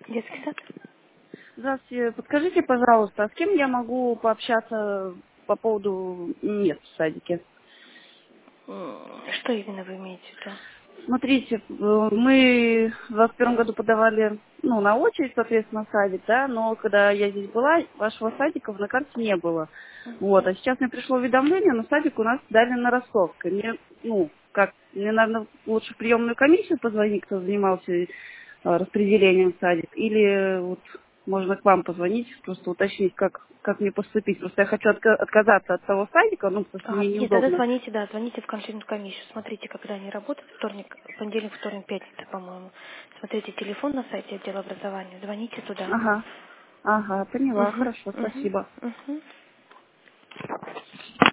Детский сад? Здравствуйте. Подскажите, пожалуйста, а с кем я могу пообщаться по поводу мест в садике? Что именно вы имеете в виду? Смотрите, мы в 2021 году подавали, на очередь, соответственно, в садик, да, но когда я здесь была, вашего садика на карте не было. Вот, а сейчас мне пришло уведомление, но садик у нас дали на Ростовской. Мне, мне, наверное, лучше в приемную комиссию позвонить, кто занимался распределением в садик, или вот можно к вам позвонить, просто уточнить, как мне поступить. Просто я хочу отказаться от того садика, потому что А, мне нет, тогда неудобно. звоните, да, звоните в консультную комиссию. Смотрите, когда они работают, вторник, понедельник, вторник, пятница, по-моему. Смотрите телефон на сайте отдела образования, звоните туда. Ага, поняла, Угу, хорошо, угу, спасибо. угу.